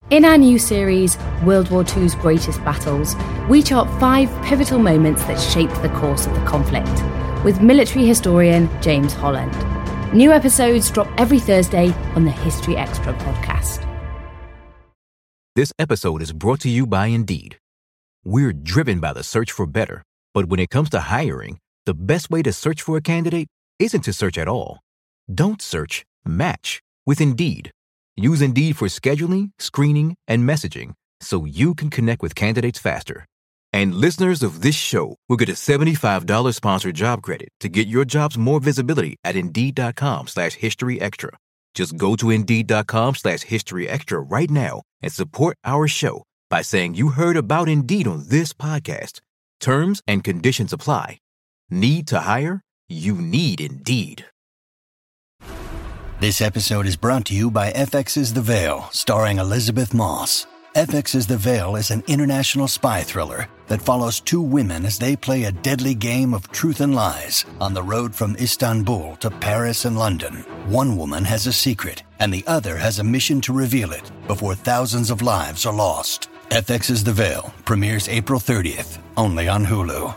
In our new series, World War II's Greatest Battles, we chart 5 pivotal moments that shaped the course of the conflict, with military historian James Holland. New episodes drop every Thursday on the History Extra podcast. This episode is brought to you by Indeed. We're driven by the search for better, but when it comes to hiring, the best way to search for a candidate isn't to search at all. Don't search, match with Indeed. Use Indeed for scheduling, screening, and messaging so you can connect with candidates faster. And listeners of this show will get a $75 sponsored job credit to get your jobs more visibility at Indeed.com/historyextra. Just go to Indeed.com/historyextra right now and support our show by saying you heard about Indeed on this podcast. Terms and conditions apply. Need to hire? You need Indeed. This episode is brought to you by FX's The Veil, starring Elizabeth Moss. FX's The Veil is an international spy thriller that follows 2 women as they play a deadly game of truth and lies on the road from Istanbul to Paris and London. One woman has a secret, and the other has a mission to reveal it before thousands of lives are lost. FX's The Veil premieres April 30th, only on Hulu.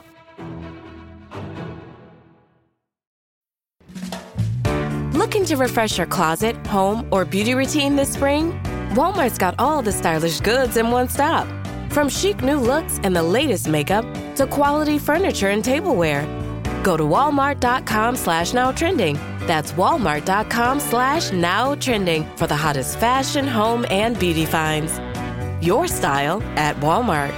Looking to refresh your closet, home, or beauty routine this spring? Walmart's got all the stylish goods in one stop. From chic new looks and the latest makeup to quality furniture and tableware. Go to walmart.com/nowtrending. That's walmart.com/nowtrending for the hottest fashion, home, and beauty finds. Your style at Walmart.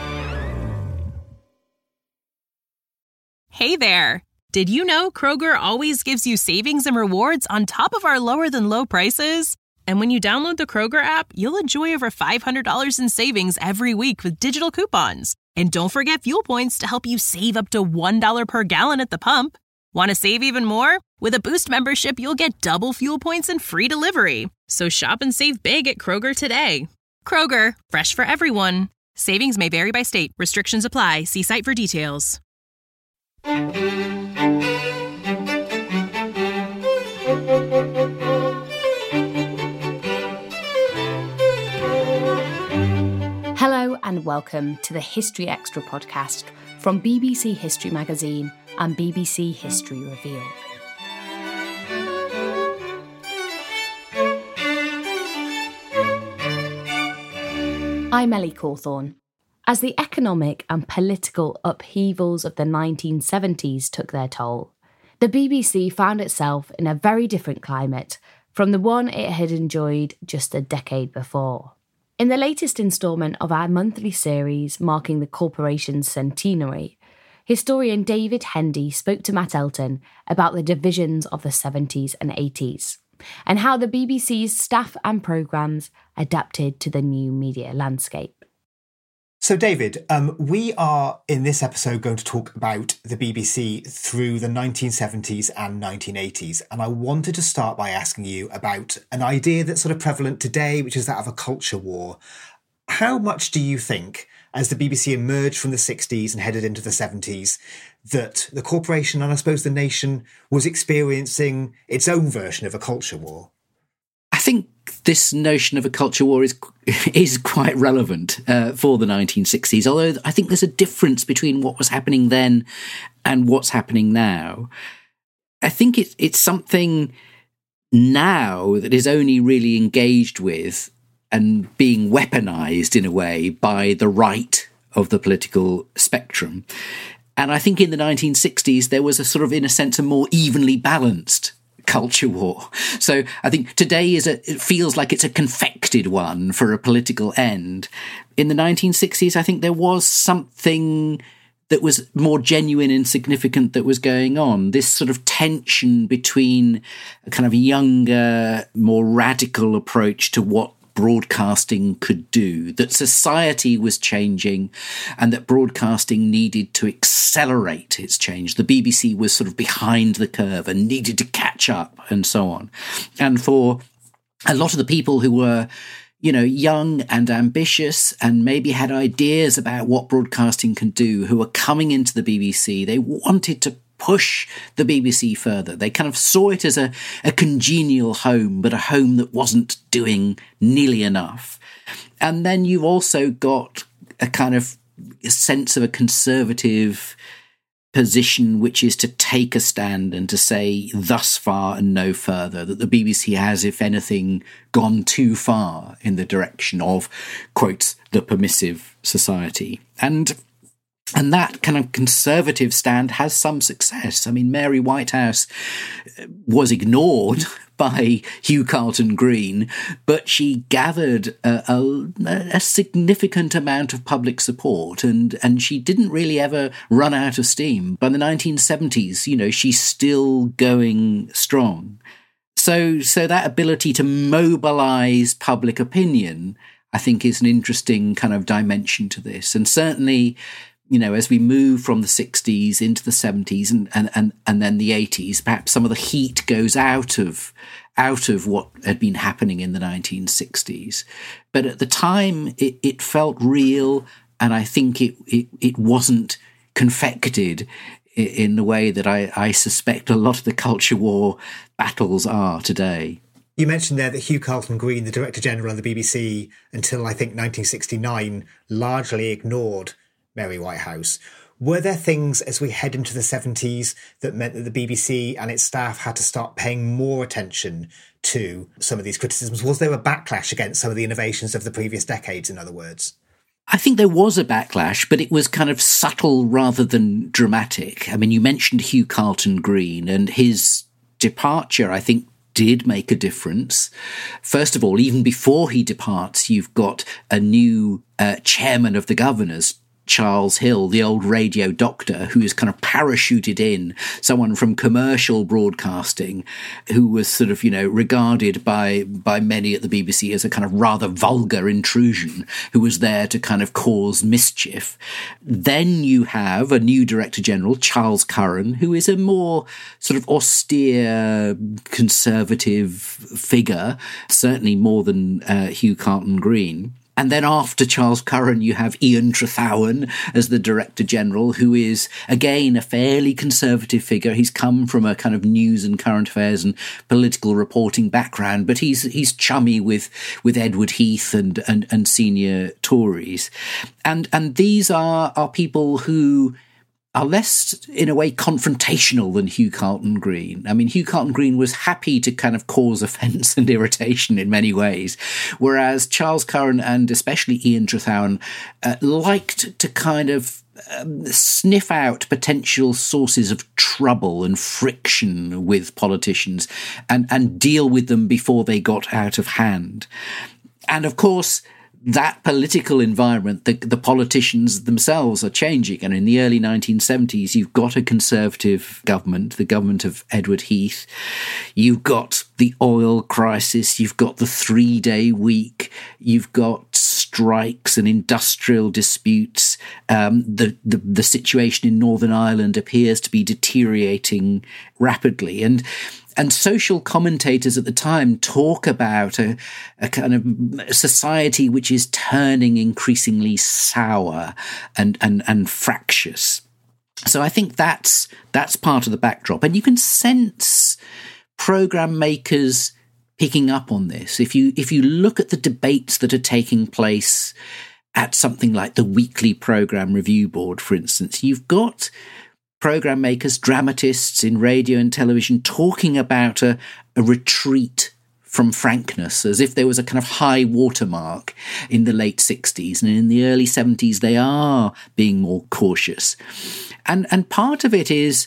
Hey there! Did you know Kroger always gives you savings and rewards on top of our lower-than-low prices? And when you download the Kroger app, you'll enjoy over $500 in savings every week with digital coupons. And don't forget fuel points to help you save up to $1 per gallon at the pump. Want to save even more? With a Boost membership, you'll get double fuel points and free delivery. So shop and save big at Kroger today. Kroger, fresh for everyone. Savings may vary by state. Restrictions apply. See site for details. Hello and welcome to the History Extra podcast from BBC History Magazine and BBC History Revealed. I'm Ellie Cawthorne. As the economic and political upheavals of the 1970s took their toll, the BBC found itself in a very different climate from the one it had enjoyed just a decade before. In the latest instalment of our monthly series marking the corporation's centenary, historian David Hendy spoke to Matt Elton about the divisions of the 70s and 80s and how the BBC's staff and programmes adapted to the new media landscape. So, David, we are in this episode going to talk about the BBC through the 1970s and 1980s. And I wanted to start by asking you about an idea that's sort of prevalent today, which is that of a culture war. How much do you think, as the BBC emerged from the 60s and headed into the 70s, that the corporation and I suppose the nation was experiencing its own version of a culture war? I think this notion of a culture war is quite relevant for the 1960s, although I think there's a difference between what was happening then and what's happening now. I think it's something now that is only really engaged with and being weaponized in a way by the right of the political spectrum. And I think in the 1960s, there was a sort of, in a sense, a more evenly balanced culture war. So I think today it feels like it's a confected one for a political end. In the 1960s, I think there was something that was more genuine and significant that was going on. This sort of tension between a kind of younger, more radical approach to what broadcasting could do, that society was changing and that broadcasting needed to accelerate its change. The BBC was sort of behind the curve and needed to catch up and so on. And for a lot of the people who were, young and ambitious and maybe had ideas about what broadcasting can do, who were coming into the BBC, they wanted to push the BBC further. They kind of saw it as a congenial home, but a home that wasn't doing nearly enough. And then you've also got a kind of sense of a conservative position, which is to take a stand and to say thus far and no further, that the BBC has, if anything, gone too far in the direction of, quote, the permissive society. And that kind of conservative stand has some success. I mean, Mary Whitehouse was ignored by Hugh Carleton-Greene, but she gathered a significant amount of public support, and she didn't really ever run out of steam. By the 1970s, you know, she's still going strong. So that ability to mobilise public opinion, I think, is an interesting kind of dimension to this. And certainly, you know, as we move from the 60s into the 70s and then the 80s, perhaps some of the heat goes out of what had been happening in the 1960s. But at the time, it felt real, and I think it wasn't confected in the way that I suspect a lot of the culture war battles are today. You mentioned there that Hugh Carleton-Greene, the Director General of the BBC, until I think 1969, largely ignored Mary Whitehouse. Were there things as we head into the 70s that meant that the BBC and its staff had to start paying more attention to some of these criticisms? Was there a backlash against some of the innovations of the previous decades, in other words? I think there was a backlash, but it was kind of subtle rather than dramatic. I mean, you mentioned Hugh Carleton-Greene, and his departure, I think, did make a difference. First of all, even before he departs, you've got a new chairman of the governors, Charles Hill, the old radio doctor, who is kind of parachuted in, someone from commercial broadcasting, who was sort of, you know, regarded by many at the BBC as a kind of rather vulgar intrusion, who was there to kind of cause mischief. Then you have a new Director General, Charles Curran, who is a more sort of austere, conservative figure, certainly more than Hugh Carleton-Greene. And then after Charles Curran, you have Ian Trethowan as the Director General, who is, again, a fairly conservative figure. He's come from a kind of news and current affairs and political reporting background, but he's chummy with Edward Heath and senior Tories. And these are people who are less, in a way, confrontational than Hugh Carleton-Greene. I mean, Hugh Carleton-Greene was happy to kind of cause offence and irritation in many ways, whereas Charles Curran and especially Ian Trethowan liked to kind of sniff out potential sources of trouble and friction with politicians and deal with them before they got out of hand. And of course, that political environment, the politicians themselves are changing. And in the early 1970s, you've got a conservative government, the government of Edward Heath. You've got the oil crisis. You've got the 3-day week. You've got strikes and industrial disputes. The situation in Northern Ireland appears to be deteriorating rapidly. And social commentators at the time talk about a kind of society which is turning increasingly sour and fractious. So I think that's part of the backdrop. And you can sense programme makers picking up on this. If you look at the debates that are taking place at something like the Weekly Programme Review Board, for instance, you've got programme makers, dramatists in radio and television talking about a retreat from frankness, as if there was a kind of high watermark in the late 60s. And in the early 70s, they are being more cautious. And part of it is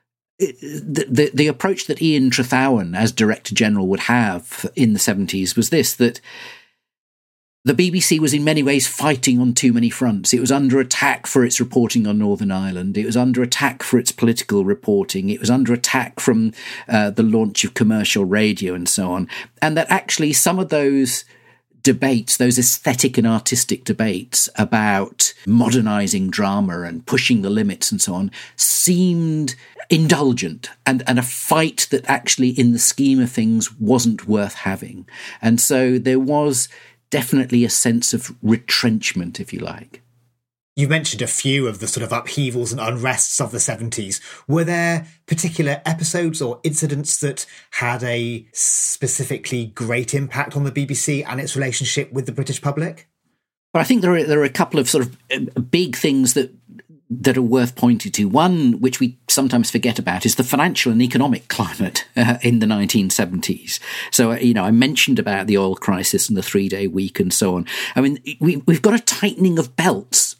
the approach that Ian Trethowan, as Director General, would have in the 70s was this, that the BBC was in many ways fighting on too many fronts. It was under attack for its reporting on Northern Ireland. It was under attack for its political reporting. It was under attack from the launch of commercial radio and so on. And that actually some of those debates, those aesthetic and artistic debates about modernising drama and pushing the limits and so on, seemed indulgent and a fight that actually in the scheme of things wasn't worth having. And so there was definitely a sense of retrenchment, if you like. You mentioned a few of the sort of upheavals and unrests of the 70s. Were there particular episodes or incidents that had a specifically great impact on the BBC and its relationship with the British public? But I think there are a couple of sort of big things that are worth pointing to. One, which we sometimes forget about, is the financial and economic climate in the 1970s. So, I mentioned about the oil crisis and the 3-day week and so on. I mean, we've got a tightening of belts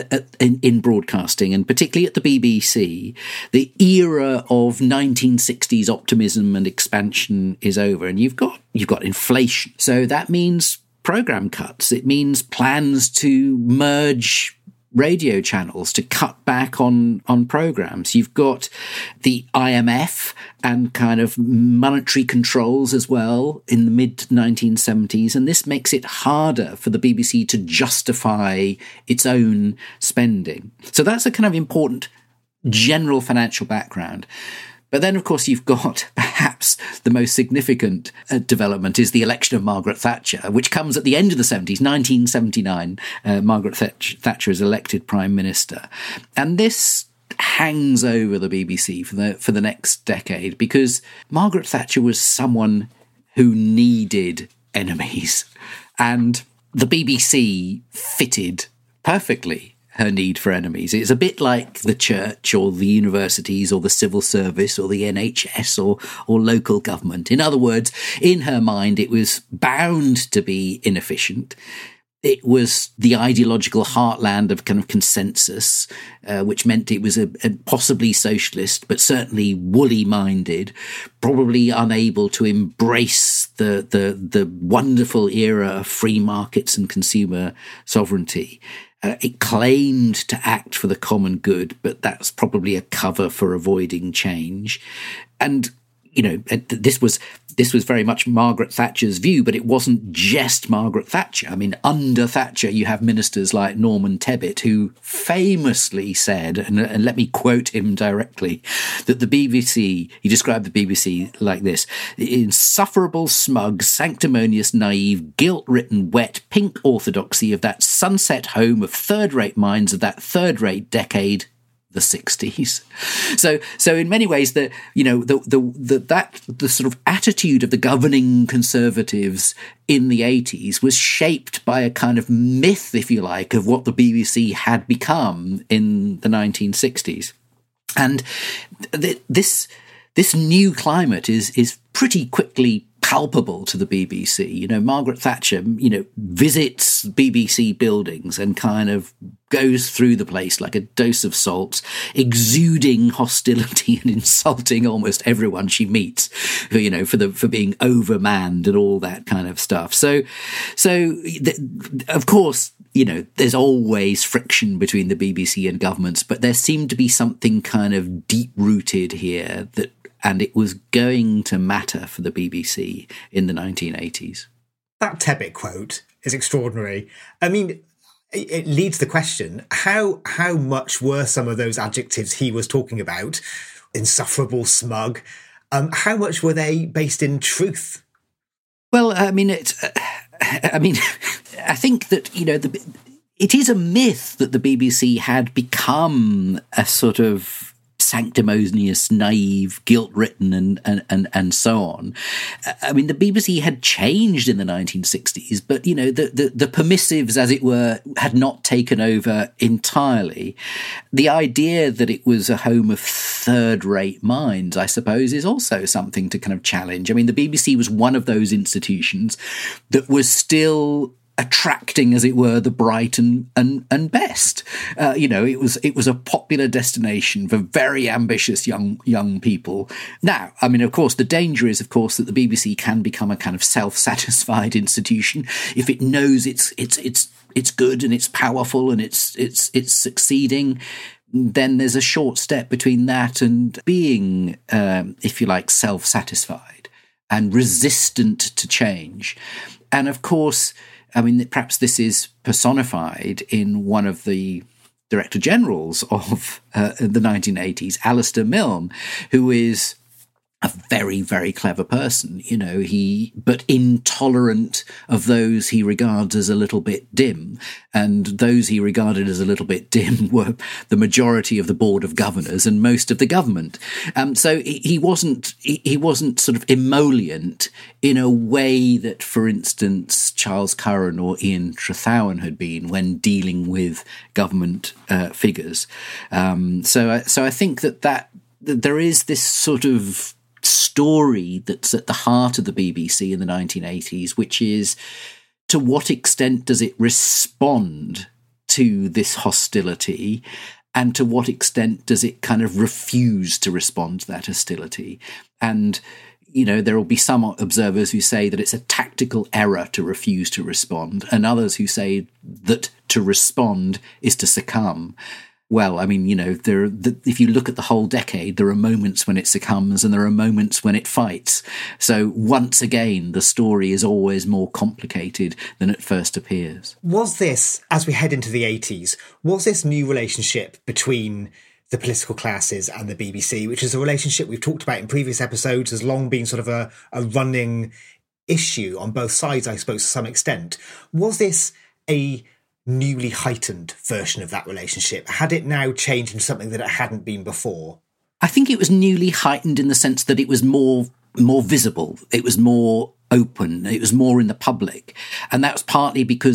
in broadcasting, and particularly at the BBC. The era of 1960s optimism and expansion is over, and you've got inflation. So that means program cuts. It means plans to merge radio channels, to cut back on programs. You've got the IMF and kind of monetary controls as well in the mid-1970s, and this makes it harder for the BBC to justify its own spending. So that's a kind of important general financial background. But then, of course, you've got perhaps the most significant development is the election of Margaret Thatcher, which comes at the end of the 70s, 1979. Margaret Thatcher is elected Prime Minister. And this hangs over the BBC for the next decade, because Margaret Thatcher was someone who needed enemies. And the BBC fitted perfectly her need for enemies. It's a bit like the church or the universities or the civil service or the NHS or local government. In other words, in her mind, it was bound to be inefficient. It was the ideological heartland of kind of consensus, which meant it was a possibly socialist, but certainly woolly-minded, probably unable to embrace the wonderful era of free markets and consumer sovereignty. It claimed to act for the common good, but that's probably a cover for avoiding change. And, this was very much Margaret Thatcher's view, but it wasn't just Margaret Thatcher. I mean, under Thatcher, you have ministers like Norman Tebbit, who famously said, and let me quote him directly, that the BBC, he described the BBC like this: insufferable, smug, sanctimonious, naive, guilt-ridden, wet, pink orthodoxy of that sunset home of third-rate minds of that third-rate decade, the 60s. So in many ways, the sort of attitude of the governing Conservatives in the 80s was shaped by a kind of myth, if you like, of what the BBC had become in the 1960s. And this new climate is pretty quickly palpable to the BBC. Margaret Thatcher, visits BBC buildings and kind of goes through the place like a dose of salt, exuding hostility and insulting almost everyone she meets, for being overmanned and all that kind of stuff. So of course, there's always friction between the BBC and governments, but there seemed to be something kind of deep-rooted here and it was going to matter for the BBC in the 1980s. That Tebbit quote is extraordinary. I mean, it leads the question, how much were some of those adjectives he was talking about, insufferable, smug, how much were they based in truth? Well, I think that, it is a myth that the BBC had become a sort of sanctimonious, naive, guilt-ridden, and so on. I mean, the BBC had changed in the 1960s, but, the permissives, as it were, had not taken over entirely. The idea that it was a home of third-rate minds, I suppose, is also something to kind of challenge. I mean, the BBC was one of those institutions that was still attracting, as it were, the bright and best. It was a popular destination for very ambitious young people. Now, I mean, of course, the danger is, of course, that the BBC can become a kind of self-satisfied institution if it knows it's good and it's powerful and it's succeeding. Then there's a short step between that and being, if you like, self-satisfied and resistant to change. And of course, I mean, perhaps this is personified in one of the Director Generals of the 1980s, Alistair Milne, who is a very, very clever person, but intolerant of those he regards as a little bit dim. And those he regarded as a little bit dim were the majority of the Board of Governors and most of the government. So he wasn't sort of emollient in a way that, for instance, Charles Curran or Ian Trethowan had been when dealing with government figures. So I think that there is this sort of story that's at the heart of the BBC in the 1980s, which is, to what extent does it respond to this hostility, and to what extent does it kind of refuse to respond to that hostility? And, there will be some observers who say that it's a tactical error to refuse to respond, and others who say that to respond is to succumb. Well, I mean, if you look at the whole decade, there are moments when it succumbs and there are moments when it fights. So once again, the story is always more complicated than it first appears. Was this, as we head into the 80s, was this new relationship between the political classes and the BBC, which is a relationship we've talked about in previous episodes, has long been sort of a running issue on both sides, I suppose, to some extent. Was this a newly heightened version of that relationship? Had it now changed into something that it hadn't been before? I think it was newly heightened in the sense that it was more visible. It was more open. It was more in the public. And that was partly because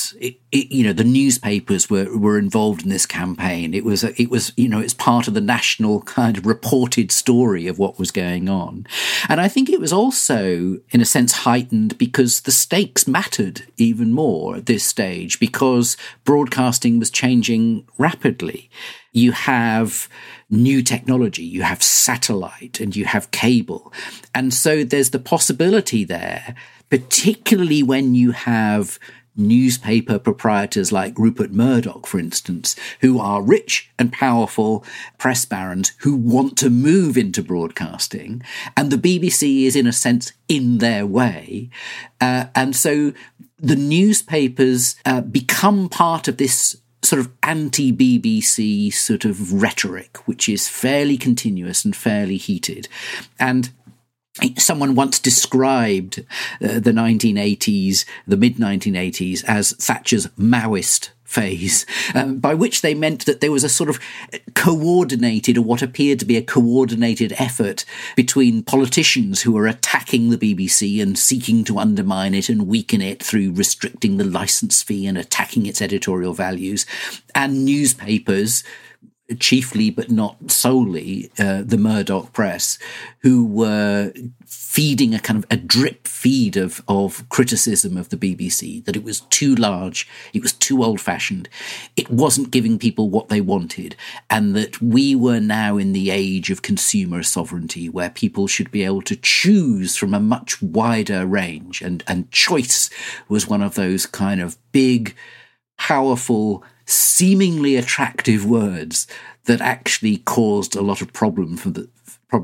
the newspapers were involved in this campaign. It's part of the national kind of reported story of what was going on. And I think it was also, in a sense, heightened because the stakes mattered even more at this stage, because broadcasting was changing rapidly. You have new technology, you have satellite, and you have cable. And so there's the possibility there, particularly when you have newspaper proprietors like Rupert Murdoch, for instance, who are rich and powerful press barons who want to move into broadcasting. And the BBC is, in a sense, in their way. And so the newspapers become part of this sort of anti-BBC sort of rhetoric, which is fairly continuous and fairly heated. And someone once described the 1980s, the mid-1980s, as Thatcher's Maoist phase, by which they meant that there was a sort of coordinated, or what appeared to be a coordinated effort between politicians who were attacking the BBC and seeking to undermine it and weaken it through restricting the licence fee and attacking its editorial values, and newspapers, chiefly but not solely the Murdoch press, who were feeding a kind of a drip feed of criticism of the BBC, that it was too large, it was too old-fashioned, it wasn't giving people what they wanted, and that we were now in the age of consumer sovereignty, where people should be able to choose from a much wider range, and choice was one of those kind of big, powerful, seemingly attractive words that actually caused a lot of problems for the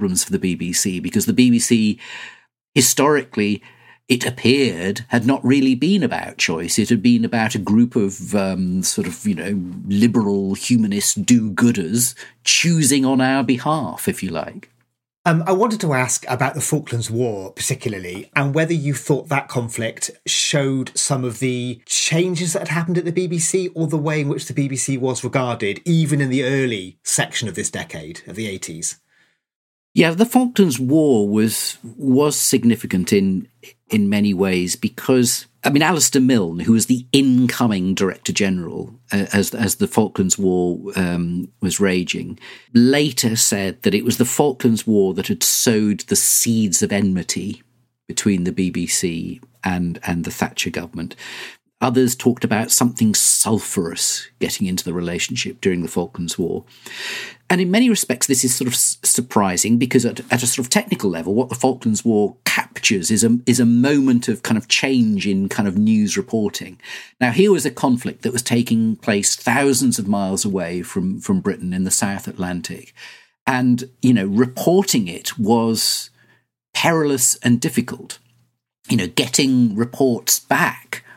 BBC, because the BBC, historically, it appeared, had not really been about choice. It had been about a group of liberal humanist do-gooders choosing on our behalf, if you like. I wanted to ask about the Falklands War particularly, and whether you thought that conflict showed some of the changes that had happened at the BBC, or the way in which the BBC was regarded, even in the early section of this decade, of the 80s. Yeah, the Falklands War was significant in many ways because, I mean, Alistair Milne, who was the incoming Director General as the Falklands War was raging, later said that it was the Falklands War that had sowed the seeds of enmity between the BBC and the Thatcher government. Others talked about something sulphurous getting into the relationship during the Falklands War. And in many respects, this is sort of surprising because at a sort of technical level, what the Falklands War captures is a moment of kind of change in kind of news reporting. Now, here was a conflict that was taking place thousands of miles away from Britain in the South Atlantic. And, reporting it was perilous and difficult. Getting reports back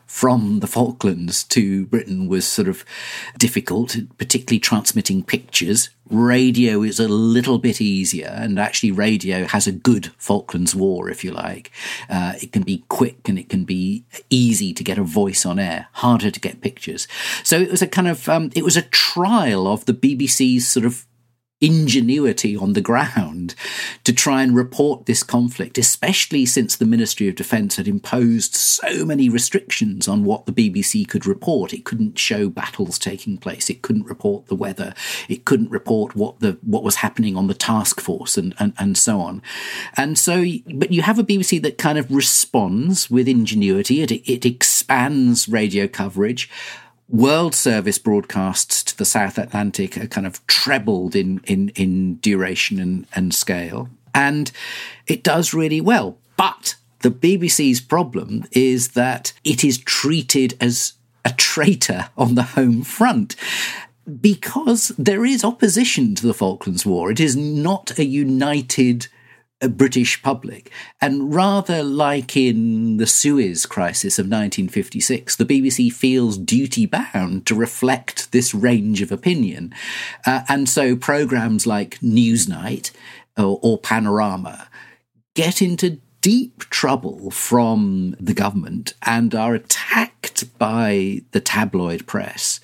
from the Falklands to Britain was sort of difficult, particularly transmitting pictures. Radio is a little bit easier, and actually radio has a good Falklands War, if you like. It can be quick and it can be easy to get a voice on air, harder to get pictures. So it was a kind of, it was a trial of the BBC's sort of ingenuity on the ground to try and report this conflict, especially since the Ministry of Defence had imposed so many restrictions on what the BBC could report. It couldn't show battles taking place. It couldn't report the weather. It couldn't report what was happening on the task force and so on. And so, but you have a BBC that kind of responds with ingenuity. It expands radio coverage. World Service broadcasts to the South Atlantic are kind of trebled in duration and scale. And it does really well. But the BBC's problem is that it is treated as a traitor on the home front, because there is opposition to the Falklands War. It is not a united British public. And rather like in the Suez Crisis of 1956, the BBC feels duty-bound to reflect this range of opinion. And so programmes like Newsnight or Panorama get into deep trouble from the government and are attacked by the tabloid press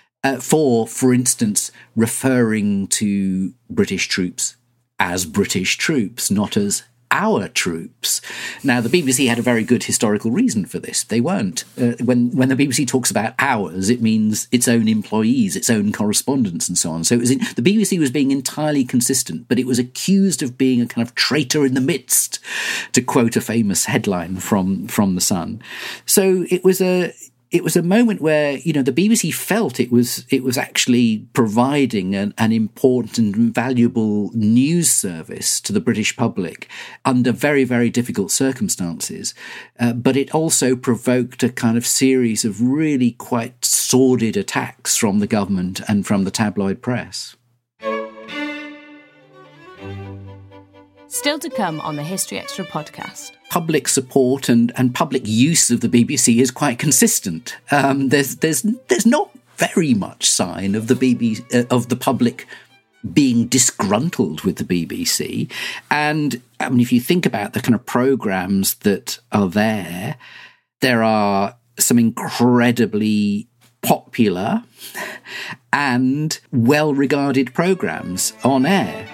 for instance, referring to British troops as British troops, not as our troops. Now, the BBC had a very good historical reason for this. They weren't. When the BBC talks about ours, it means its own employees, its own correspondents and so on. So the BBC was being entirely consistent, but it was accused of being a kind of traitor in the midst, to quote a famous headline from The Sun. So it was a moment where, you know, the BBC felt it was actually providing an important and valuable news service to the British public under very, very difficult circumstances. But it also provoked a kind of series of really quite sordid attacks from the government and from the tabloid press. Still to come on the History Extra podcast. Public support and public use of the BBC is quite consistent. There's not very much sign of the BBC of the public being disgruntled with the BBC. And I mean, if you think about the kind of programmes that are there are some incredibly popular and well-regarded programmes on air.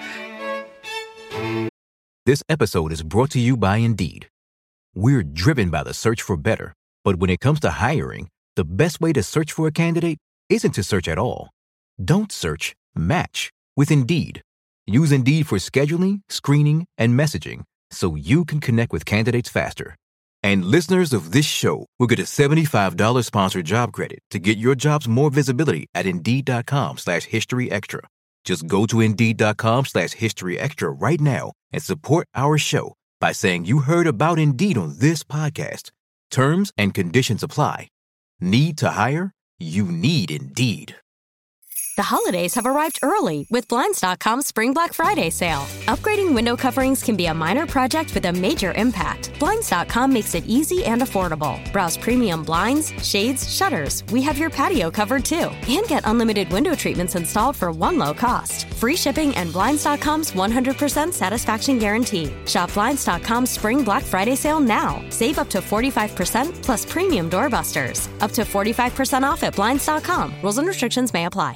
This episode is brought to you by Indeed. We're driven by the search for better, but when it comes to hiring, the best way to search for a candidate isn't to search at all. Don't search, match with Indeed. Use Indeed for scheduling, screening, and messaging so you can connect with candidates faster. And listeners of this show will get a $75 sponsored job credit to get your jobs more visibility at Indeed.com/HistoryExtra. Just go to Indeed.com/HistoryExtra right now and support our show by saying you heard about Indeed on this podcast. Terms and conditions apply. Need to hire? You need Indeed. The holidays have arrived early with Blinds.com's Spring Black Friday sale. Upgrading window coverings can be a minor project with a major impact. Blinds.com makes it easy and affordable. Browse premium blinds, shades, shutters. We have your patio covered too. And get unlimited window treatments installed for one low cost. Free shipping and Blinds.com's 100% satisfaction guarantee. Shop Blinds.com's Spring Black Friday sale now. Save up to 45% plus premium doorbusters. Up to 45% off at Blinds.com. Rules and restrictions may apply.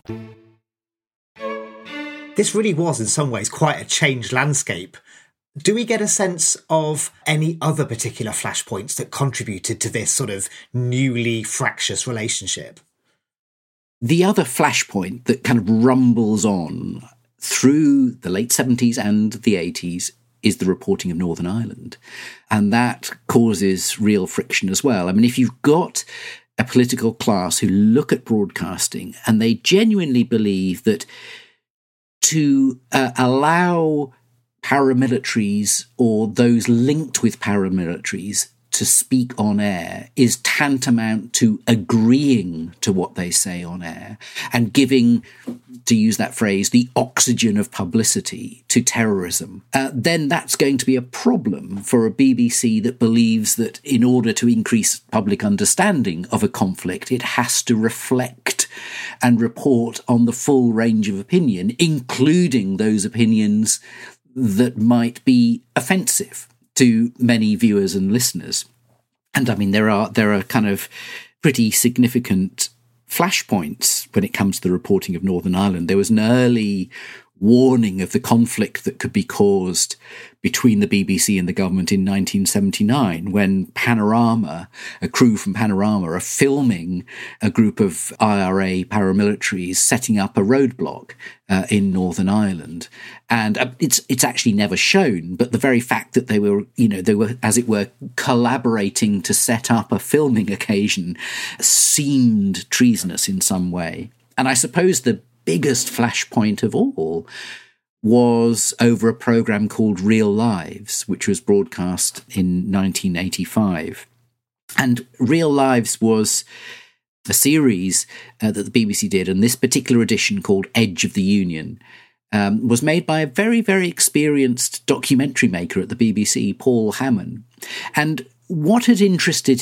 This really was, in some ways, quite a changed landscape. Do we get a sense of any other particular flashpoints that contributed to this sort of newly fractious relationship? The other flashpoint that kind of rumbles on through the late 70s and the 80s is the reporting of Northern Ireland. And that causes real friction as well. I mean, if you've got a political class who look at broadcasting and they genuinely believe that to allow paramilitaries or those linked with paramilitaries to speak on air is tantamount to agreeing to what they say on air and giving, to use that phrase, the oxygen of publicity to terrorism, then that's going to be a problem for a BBC that believes that in order to increase public understanding of a conflict, it has to reflect and report on the full range of opinion, including those opinions that might be offensive to many viewers and listeners. And I mean, there are kind of pretty significant flashpoints when it comes to the reporting of Northern Ireland. There was an early warning of the conflict that could be caused between the BBC and the government in 1979, when Panorama, a crew from Panorama, are filming a group of IRA paramilitaries setting up a roadblock in Northern Ireland. And it's actually never shown, but the very fact that they were, as it were, collaborating to set up a filming occasion seemed treasonous in some way. And I suppose the biggest flashpoint of all was over a programme called Real Lives, which was broadcast in 1985. And Real Lives was a series that the BBC did, and this particular edition, called Edge of the Union, was made by a very, very experienced documentary maker at the BBC, Paul Hammond. And what had interested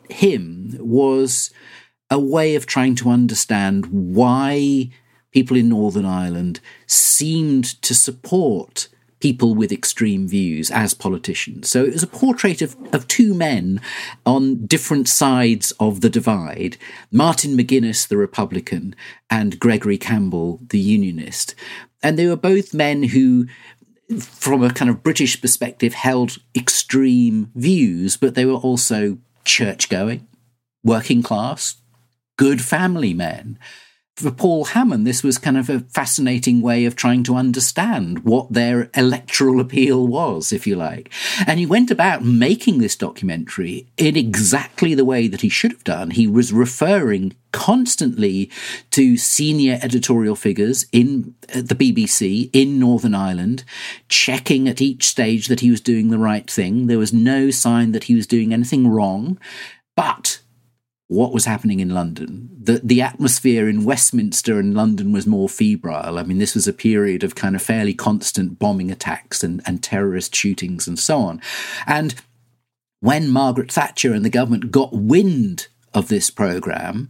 him was a way of trying to understand why people in Northern Ireland seemed to support people with extreme views as politicians. So it was a portrait of two men on different sides of the divide, Martin McGuinness, the Republican, and Gregory Campbell, the Unionist. And they were both men who, from a kind of British perspective, held extreme views, but they were also church-going, working class, good family men. For Paul Hammond, this was kind of a fascinating way of trying to understand what their electoral appeal was, if you like. And he went about making this documentary in exactly the way that he should have done. He was referring constantly to senior editorial figures in the BBC in Northern Ireland, checking at each stage that he was doing the right thing. There was no sign that he was doing anything wrong. But what was happening in London? The atmosphere in Westminster and London was more febrile. I mean, this was a period of kind of fairly constant bombing attacks and terrorist shootings and so on. And when Margaret Thatcher and the government got wind of this programme,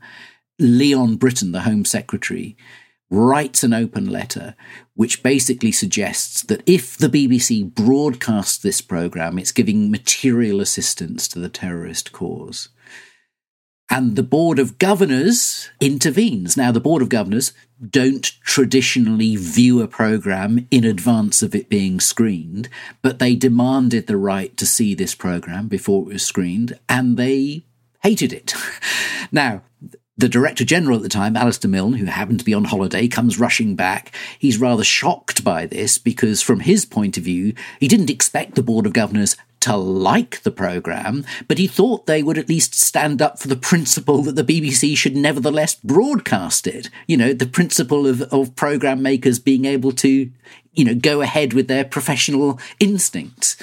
Leon Britton, the Home Secretary, writes an open letter which basically suggests that if the BBC broadcasts this programme, it's giving material assistance to the terrorist cause. And the Board of Governors intervenes. Now, the Board of Governors don't traditionally view a programme in advance of it being screened, but they demanded the right to see this programme before it was screened, and they hated it. Now, the Director General at the time, Alistair Milne, who happened to be on holiday, comes rushing back. He's rather shocked by this because, from his point of view, he didn't expect the Board of Governors to like the programme, but he thought they would at least stand up for the principle that the BBC should nevertheless broadcast it. You know, the principle of programme makers being able to, go ahead with their professional instincts.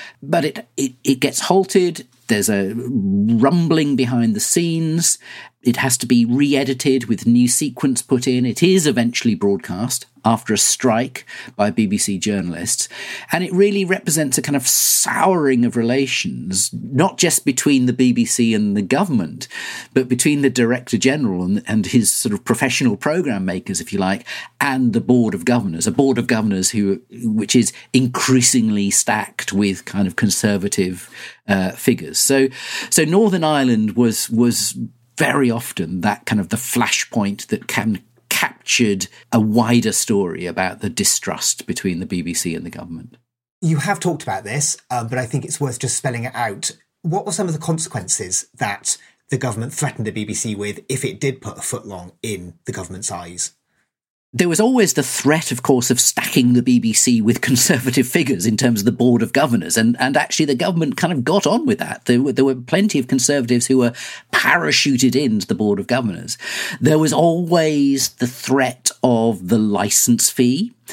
But it gets halted. There's a rumbling behind the scenes. It has to be re-edited with new sequence put in. It is eventually broadcast after a strike by BBC journalists. And it really represents a kind of souring of relations, not just between the BBC and the government, but between the Director General and his sort of professional programme makers, if you like, and the Board of Governors, a Board of Governors which is increasingly stacked with kind of conservative figures. So Northern Ireland was very often that kind of the flashpoint that captured a wider story about the distrust between the BBC and the government. You have talked about this, but I think it's worth just spelling it out. What were some of the consequences that the government threatened the BBC with if it did put a foot long in the government's eyes? There was always the threat, of course, of stacking the BBC with conservative figures in terms of the Board of Governors. And actually the government kind of got on with that. There were plenty of Conservatives who were parachuted into the Board of Governors. There was always the threat of the licence fee.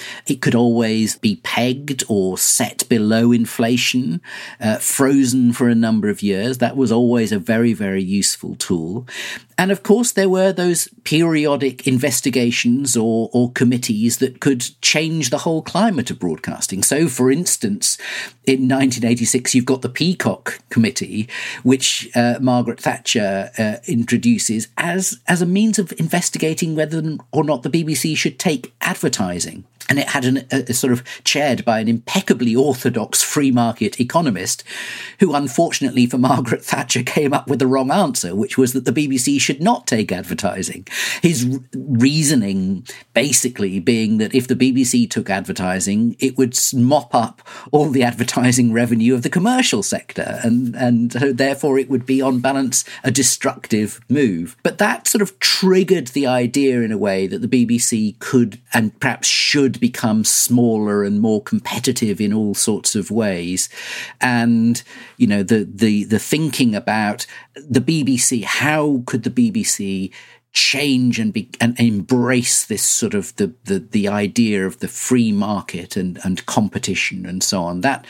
It could always be pegged or set below inflation, frozen for a number of years. That was always a very, very useful tool. And of course, there were those periodic investigations or committees that could change the whole climate of broadcasting. So, for instance, in 1986, you've got the Peacock Committee, which Margaret Thatcher introduces as a means of investigating whether or not the BBC should take advertising. And it had a sort of chaired by an impeccably orthodox free market economist who, unfortunately for Margaret Thatcher, came up with the wrong answer, which was that the BBC should not take advertising. His reasoning basically being that if the BBC took advertising, it would mop up all the advertising revenue of the commercial sector, and therefore it would be on balance a destructive move. But that sort of triggered the idea in a way that the BBC could and perhaps should become smaller and more competitive in all sorts of ways. And, you know, the thinking about the BBC, how could the BBC change and embrace this sort of the idea of the free market and competition and so on. That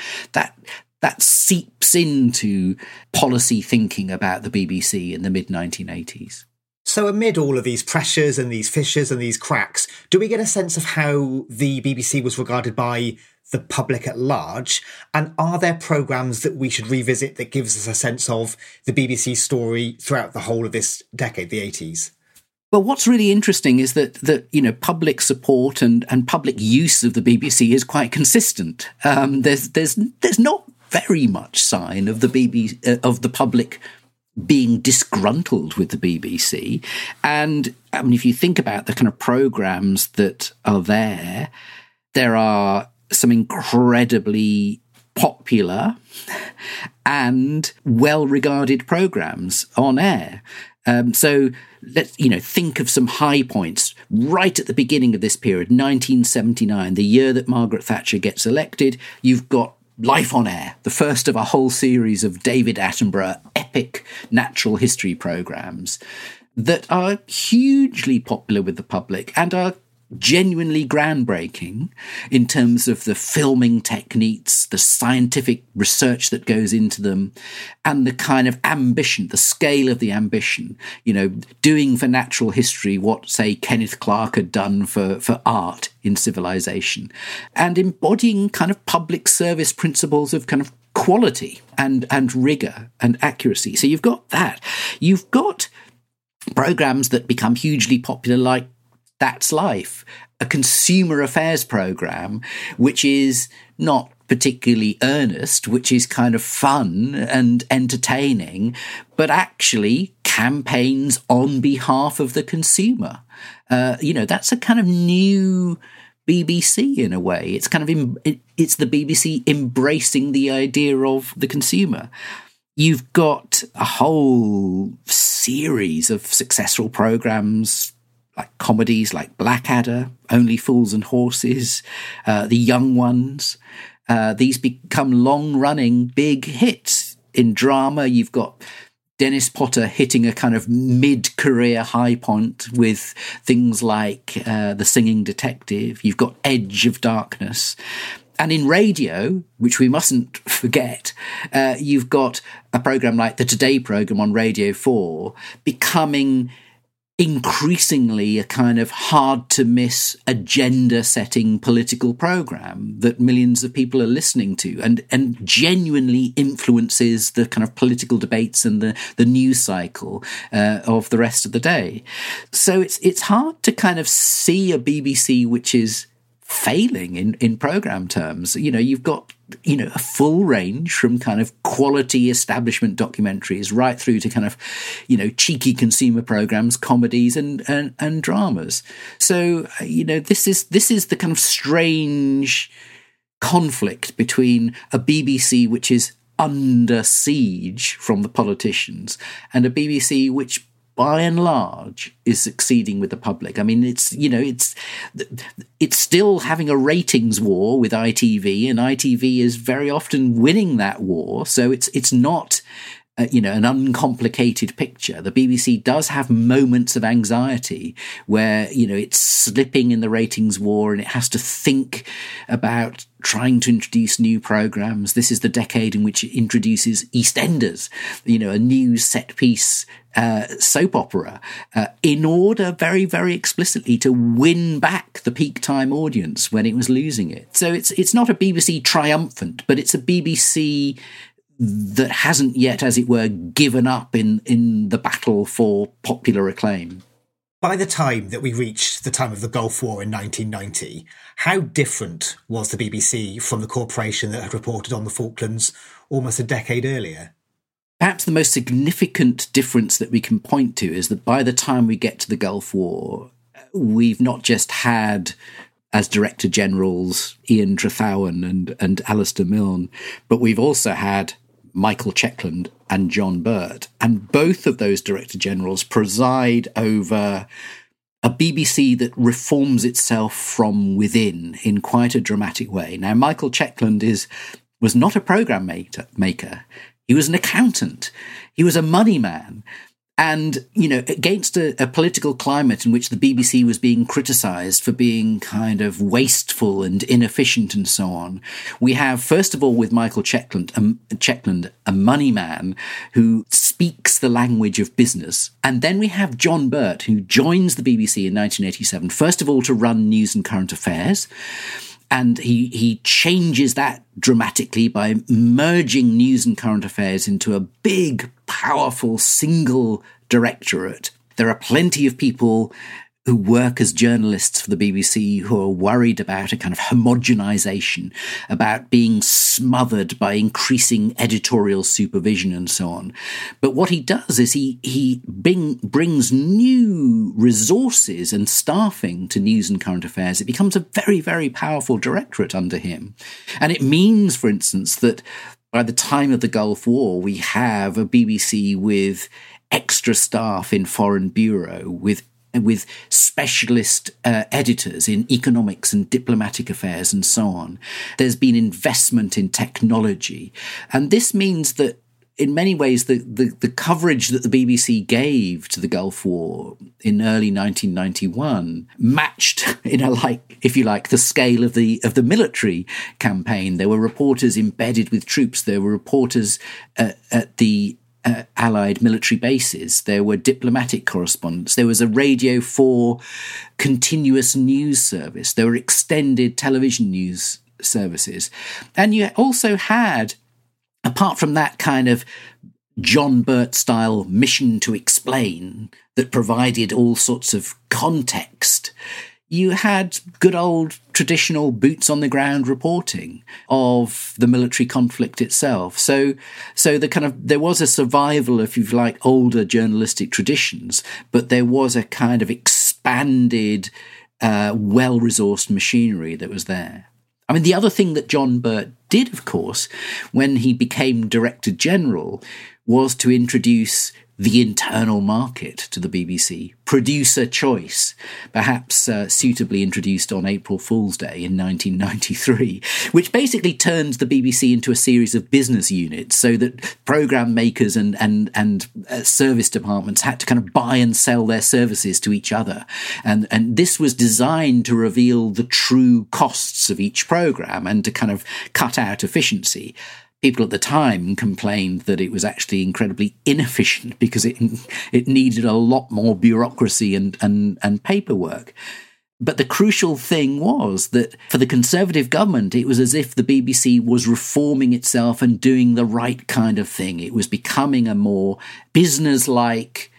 seeps into policy thinking about the BBC in the mid-1980s. So amid all of these pressures and these fissures and these cracks, do we get a sense of how the BBC was regarded by the public at large? And are there programmes that we should revisit that gives us a sense of the BBC story throughout the whole of this decade, the 80s? Well, what's really interesting is that you know, public support and public use of the BBC is quite consistent. There's not very much sign of the BBC of the public being disgruntled with the BBC. And I mean, if you think about the kind of programmes that are there are some incredibly popular and well-regarded programmes on air. So let's, you know, think of some high points right at the beginning of this period, 1979, the year that Margaret Thatcher gets elected. You've got Life on Air, the first of a whole series of David Attenborough epic natural history programmes that are hugely popular with the public and are genuinely groundbreaking in terms of the filming techniques, the scientific research that goes into them, and the kind of ambition, the scale of the ambition, you know, doing for natural history what, say, Kenneth Clark had done for art in Civilization, and embodying kind of public service principles of kind of quality and rigour and accuracy. So you've got that. You've got programmes that become hugely popular, like That's Life, a consumer affairs programme, which is not particularly earnest, which is kind of fun and entertaining, but actually campaigns on behalf of the consumer. You know, that's a kind of new BBC in a way. It's kind of, it's the BBC embracing the idea of the consumer. You've got a whole series of successful programmes, like comedies like Blackadder, Only Fools and Horses, The Young Ones. These become long-running big hits. In drama, you've got Dennis Potter hitting a kind of mid-career high point with things like The Singing Detective. You've got Edge of Darkness. And in radio, which we mustn't forget, you've got a programme like the Today programme on Radio 4 becoming increasingly a kind of hard-to-miss agenda-setting political programme that millions of people are listening to and genuinely influences the kind of political debates and the news cycle of the rest of the day. So it's hard to kind of see a BBC which is failing in programme terms. You know, you've got, you know, a full range from kind of quality establishment documentaries right through to kind of, you know, cheeky consumer programmes, comedies and dramas. So, you know, this is the kind of strange conflict between a BBC which is under siege from the politicians and a BBC which by and large is succeeding with the public. I mean, it's still having a ratings war with ITV, and ITV is very often winning that war. So it's not an uncomplicated picture. The BBC does have moments of anxiety where, it's slipping in the ratings war and it has to think about trying to introduce new programmes. This is the decade in which it introduces EastEnders, a new set-piece soap opera, in order very, very explicitly to win back the peak time audience when it was losing it. So it's not a BBC triumphant, but it's a BBC that hasn't yet, as it were, given up in the battle for popular acclaim. By the time that we reached the time of the Gulf War in 1990, how different was the BBC from the corporation that had reported on the Falklands almost a decade earlier? Perhaps the most significant difference that we can point to is that by the time we get to the Gulf War, we've not just had as Director Generals Ian Trethowan and Alistair Milne, but we've also had Michael Checkland and John Birt. And both of those Director Generals preside over a BBC that reforms itself from within in quite a dramatic way. Now, Michael Checkland was not a programme maker. He was an accountant. He was a money man. And, against a political climate in which the BBC was being criticised for being kind of wasteful and inefficient and so on, we have, first of all, with Michael Checkland, a money man who speaks the language of business. And then we have John Birt, who joins the BBC in 1987, first of all, to run news and current affairs. And he changes that dramatically by merging news and current affairs into a big, powerful, single directorate. There are plenty of people who work as journalists for the BBC who are worried about a kind of homogenization, about being smothered by increasing editorial supervision and so on. But what he does is he brings new resources and staffing to news and current affairs. It becomes a very, very powerful directorate under him. And it means, for instance, that by the time of the Gulf War, we have a BBC with extra staff in Foreign Bureau, with specialist editors in economics and diplomatic affairs and so on. There's been investment in technology. And this means that in many ways the coverage that the BBC gave to the Gulf War in early 1991 matched, if you like, the scale of the military campaign. There were reporters embedded with troops. There were reporters at the Allied military bases. There were diplomatic correspondents. There was a Radio 4 continuous news service. There were extended television news services. And you also had, apart from that kind of John Birt-style mission to explain that provided all sorts of context, you had good old traditional boots-on-the-ground reporting of the military conflict itself. So there was a survival, if you like, older journalistic traditions, but there was a kind of expanded, well-resourced machinery that was there. I mean, the other thing that John Birt did, of course, when he became Director General, was to introduce the internal market to the BBC, producer choice, perhaps suitably introduced on April Fool's Day in 1993, which basically turned the BBC into a series of business units so that programme makers and service departments had to kind of buy and sell their services to each other. And this was designed to reveal the true costs of each programme and to kind of cut out efficiency. People at the time complained that it was actually incredibly inefficient because it needed a lot more bureaucracy and paperwork. But the crucial thing was that for the Conservative government, it was as if the BBC was reforming itself and doing the right kind of thing. It was becoming a more business-like,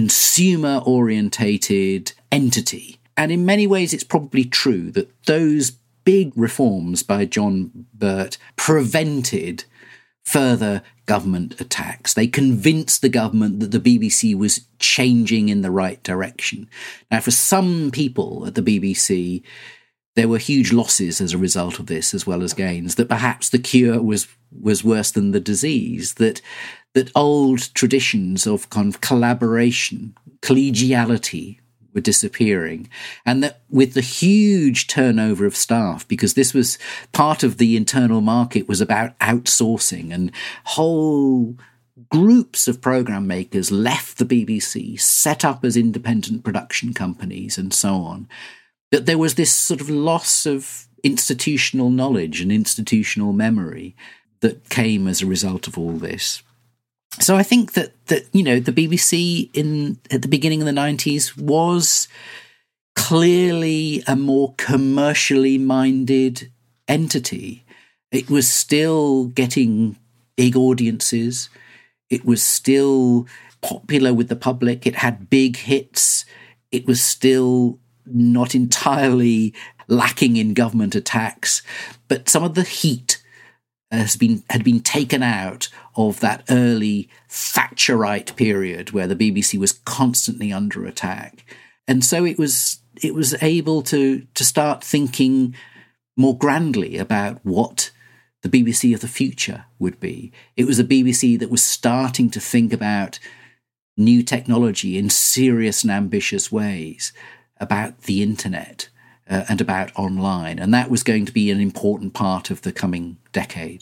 consumer-orientated entity. And in many ways, it's probably true that those big reforms by John Birt prevented further government attacks. They convinced the government that the BBC was changing in the right direction. Now, for some people at the BBC, there were huge losses as a result of this, as well as gains, that perhaps the cure was worse than the disease, that old traditions of kind of collaboration, collegiality, were disappearing, and that with the huge turnover of staff, because this was part of the internal market, was about outsourcing, and whole groups of programme makers left the BBC, set up as independent production companies and so on, that there was this sort of loss of institutional knowledge and institutional memory that came as a result of all this. So I think that the BBC at the beginning of the 90s was clearly a more commercially minded entity. It was still getting big audiences. It was still popular with the public. It had big hits. It was still not entirely lacking in government attacks, but some of the heat had been taken out of that early Thatcherite period where the BBC was constantly under attack. And so it was able to start thinking more grandly about what the BBC of the future would be. It was a BBC that was starting to think about new technology in serious and ambitious ways, about the internet and about online. And that was going to be an important part of the coming decade.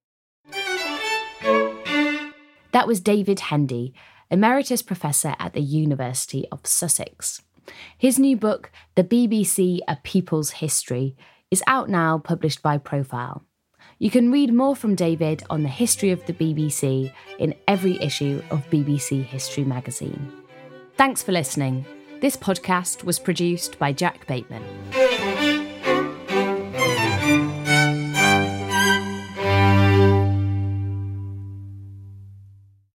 That was David Hendy, Emeritus Professor at the University of Sussex. His new book, The BBC, A People's History, is out now, published by Profile. You can read more from David on the history of the BBC in every issue of BBC History magazine. Thanks for listening. This podcast was produced by Jack Bateman.